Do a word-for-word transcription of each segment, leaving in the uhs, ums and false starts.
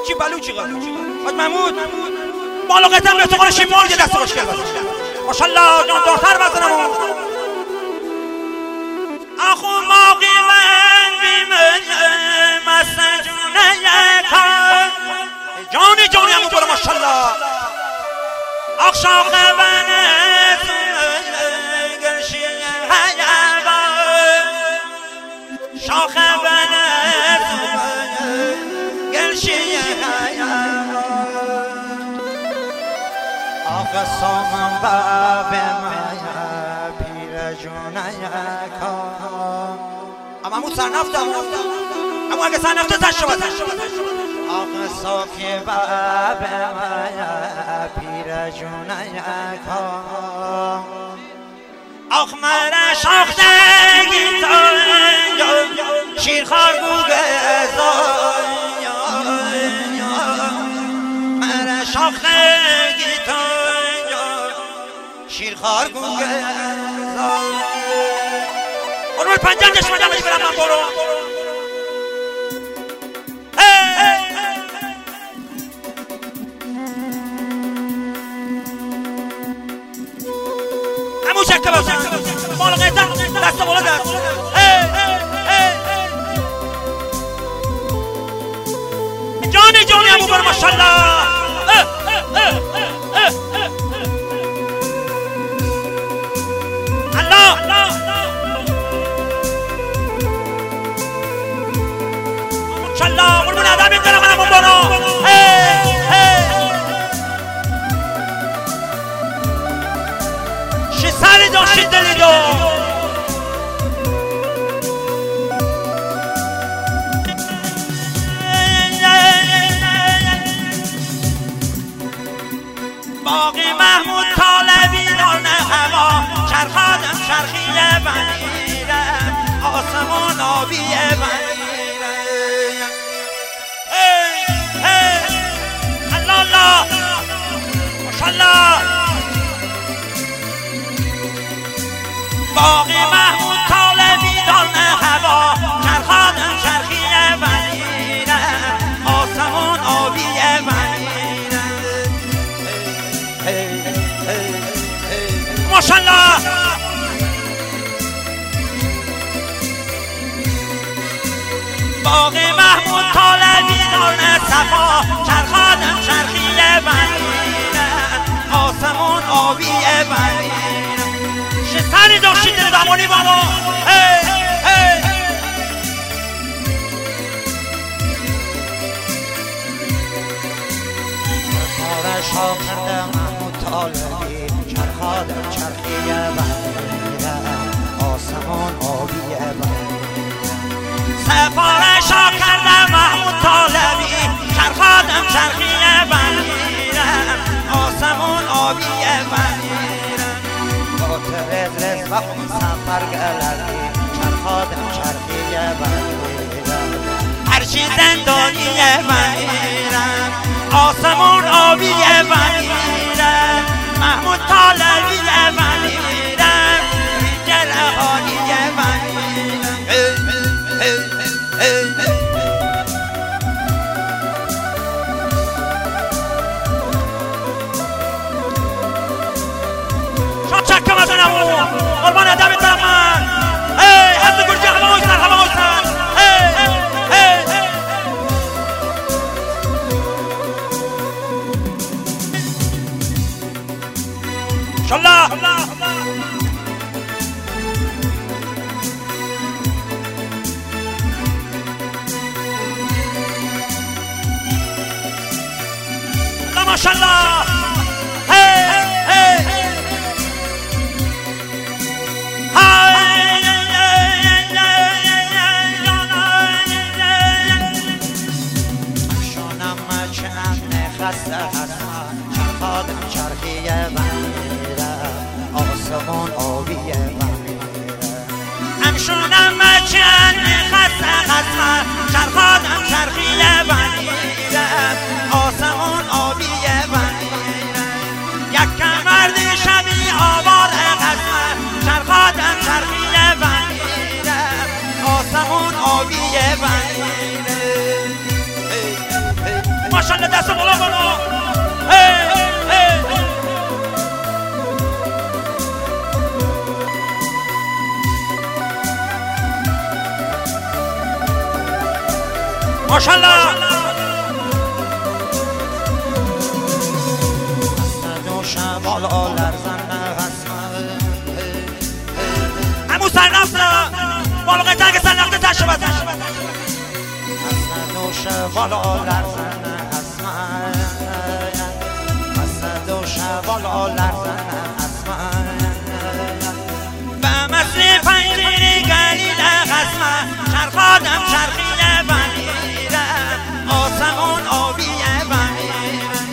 چی بلوچی قد حاج محمود بالا قدم به تو قرشی مال که دست خوشگل بزن ماشاءالله جان دختر بزنم اخو ماقی من بیمه مسجونه یکا جانی جانی همون برو ماشاءالله اخ شاخ بنه گرشی هیبا شاخ بنه گرشی هیبا آقا سامن باب مایا پیر جونه یکا اما همون سرنفتم اما اگه سرنفته تش شود آقا صافی باب مایا پیر جونه یکا آخ مرا شاختگی تا شیرخوار گوگزای مرا شاختگی تا شیرخوار گوگزای اونو پنجم دشمدم بهش برم من برو همون شکل باشم بالا قیتم دست بالا دست جانی جانی همون برو ماشالله الله ماشالله قربون ادم میدارم من همون برو شی سری دو شی دلی دو باقی محمود طالبی دانه هوا چرخادم چرخیه بمیرم آسمان آبیه بمیرم الله الله ماشالله باقی محمود طالبی دانه هوا چرخادم چرخیه بمیرم آسمان آبیه بمیرم ماشالله باقی محمود طالبی دانه صفا چرخادم چرخیه بمیرم آسمان آبیه بمیرم سری داشتید زمانی بابا سفاره شاکرده محمود طالبی چرخادم چرخیه بمیرم آسمان آبیه بمیرم سفاره شاکرده محمود طالبی چرخادم چرخیه بمیرم آسمان آبیه بمیرم رز رز و اون سفر گلردی چرخادم چرخیه بمیرم هرچی زندانیه بمیرم آسمون آبیه بمیرم محمود طالبیه بمیرم ریجل حالیه بمیرم چکه بزنم قربان ادم دارم من ای حد گرجه همه هایستن همه هایستن شالله ماشالله چرخادم چرخیه بمیرم آسمان آبیه بمیرم همشونم مچن خسته خسته چرخادم چرخیه بمیرم آسمان آبیه بمیرم یک مرد شبی آوار خسته چرخادم چرخیه بمیرم آسمان آبیه بمیرم ماشاءالله دست بالا کنو ماشاءالله بالا لرزن همون سرنفت بالغه تنگ سرنفت تشه بزن دوش بالا لرزن حسمن دوش بالا لرزن حسمن به مثل پنجری گلیل حسمن چرخادم چرخیه بمیرم آسمون آبیه بمیرم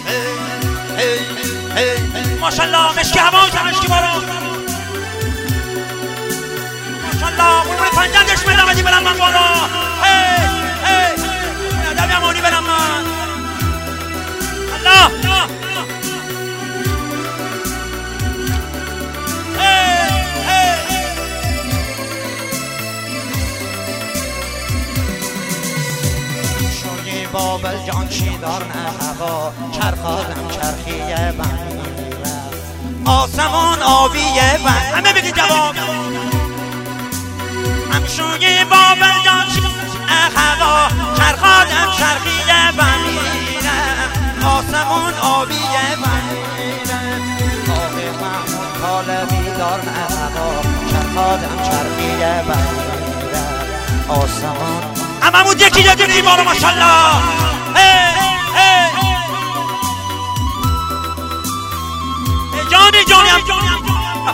ماشالله مشکی هوا و مشکی بارو ماشالله قربون پنجندش میدم ادی برم من بالا هی هی ادب یمانی برم من الله هی هی شوی بابل جان شیدار نه هوا چرخادم چرخیه بمیرم آسمون آبیه و همه بگید جواب همشوی بابل جان هوا چرخادم چرخیه بمیرم آسمون آبیه بمیرم آه محمود طالبی دار نه هوا چرخادم چرخیه بمیرم آسمون هممون یکی یکی دیوارو ماشالله جانی جانی هم جانی هم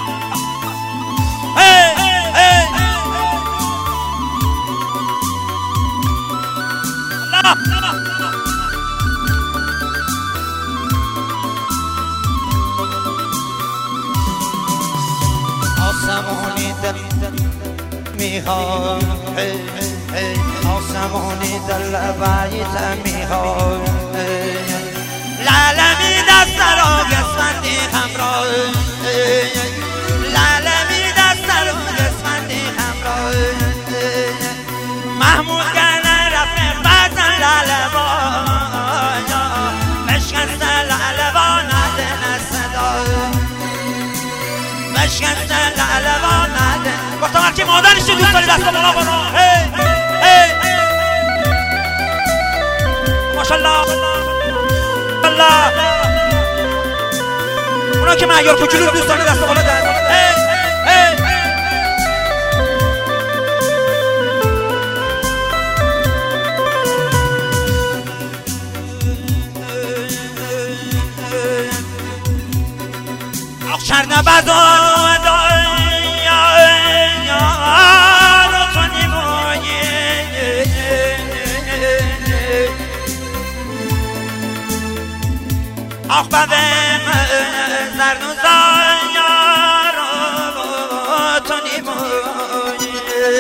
آسمانی دل میخوام آسمانی دل باید میخوام لالمی دست را گسفندی همراه لالمی دست را گسفندی همراه محمود گرنه رفت بزن لالبا بشکست لالبا ندن صدا بشکست لالبا ندن گفتم هرکی مادرش دوست داری دست بالا کنو ماشالله الله اونا که معیار کوچولو دوست داری دست بالا در اخشر نبزا آخ ببم زرنو زایارو تو نیموی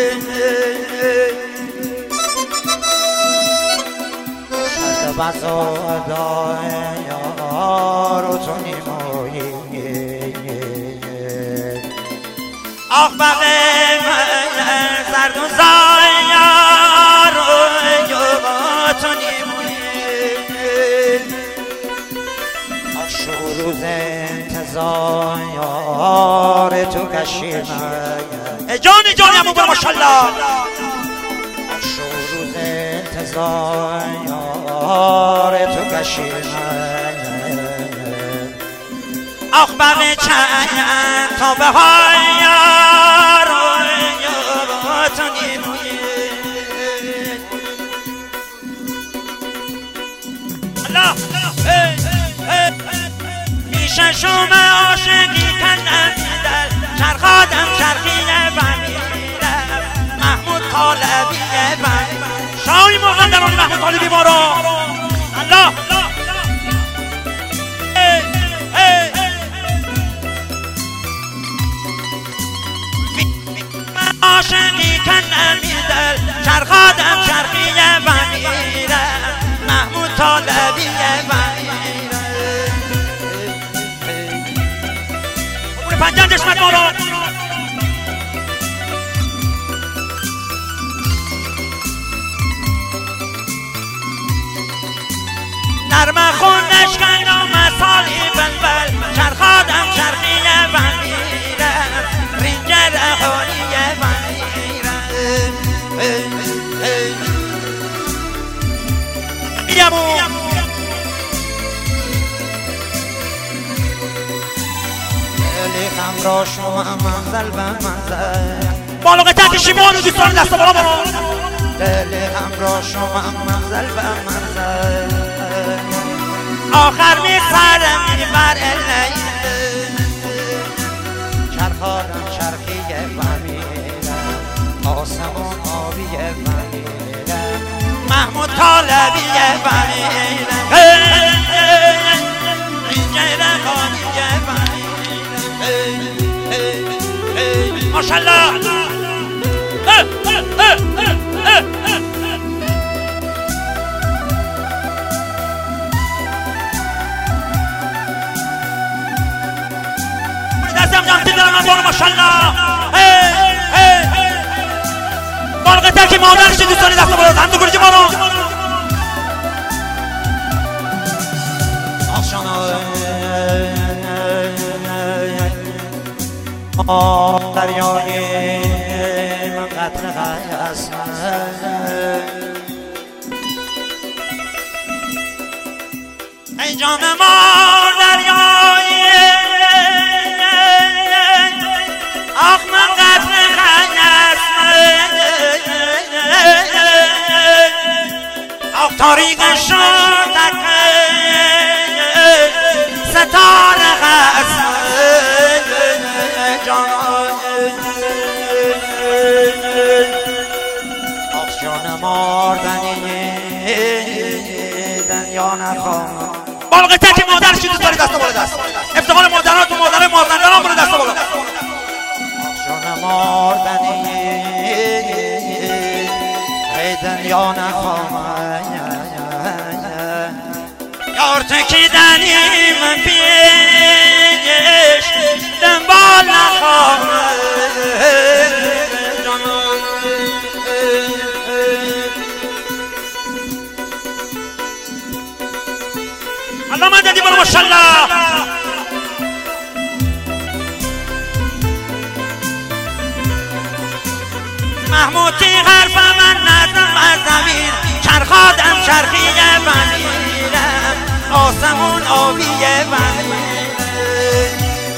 شد بسا دایارو تو نیموی آخ ببم زرنو زایارو تو نیموی روز انتظار تو کشیدم جانی جانی همون برم ماشالله روز انتظار تو کشیدم آخ بقی چند تا به های یارو تو نیموی الله ششم عاشقی کندم دل چرخادم چرخیه بمیرم محمود طالبیه بمیرم شاهی مقدرانی محمود طالبی ما رو الله عاشقی کندم دل چرخادم چرخیه بمیرم محمود طالبیه بمیرم پنجان دشمن ما رو میگمون دلی خم را شما منزل به منزل بالا قطعه کشیمان و دوستان دست بالا برو دلی خم را شما منزل به منزل آخر می سرم بر الیل چرخادم چرخیه و میرم آسمون آبیه و میرم محمود طالبیه و میرم اینجا خانیه و میرم ماشالله دستم جمعی دارم من بارو ماشالله بارقه ترکی مادرش دوستانی دست بالا هم دو گرجی بارو آه دریای من قطر غیص ای جان ما دریای آخ من قطر غیص آخ تاریک شد ستاره غیص آخ جان ماردنی دنیا نخوام بالقه تکی مادرش دوست داری دست بالا دست افتخار مادرات و مادر مازندران برو دست بالا آخ جان ماردنی دنیا نخوام یار تکیدنی من پیش دنبال نخوام الله من دادی برو ماشالله محمودی حرف من نزم بر زمین چرخادم چرخیه بمیرم آسمون آبیه بمیرم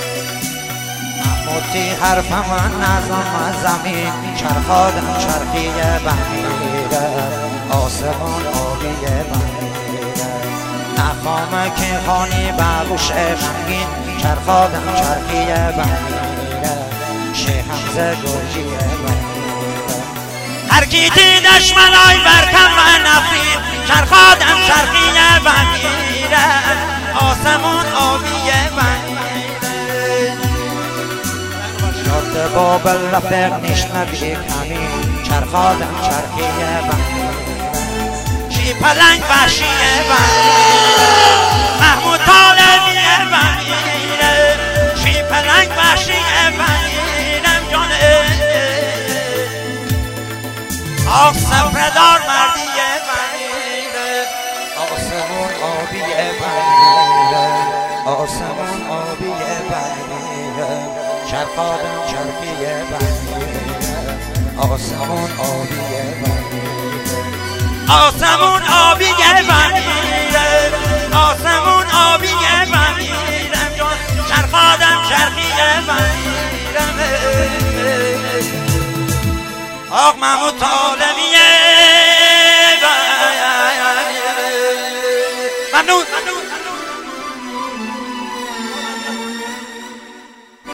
محمودی حرف من نزم زمین چرخادم چرخیه بمیرم آسمون آبیه بمیرم نخوامه که خانی بگوش غمگین چرخادم چرخیه بمیرم شیخم گرجیه بمیرم هر کی دیدش منای برکم و نفرین چرخادم چرخیه بمیرم آسمون آبیه بمیرم شد بابل رفق نشنوی کمی چرخادم چرخیه بمیرم شی پلنگ وحشیه بمیرم محمود طالبیه بمیرم شی پلنگ وحشیه بمیرم جانه آخ سفردار مردیه بمیرم آسمون آبیه بمیرم آسمون آبیه بمیرم چرخادم چرخیه بمیرم آسمون آبیه بمیرم آسمون آبیه بمیرم آسمون آبیه بمیرم جان چرخادم چرخیه بمیرم آخ محمود طالبیه ممنون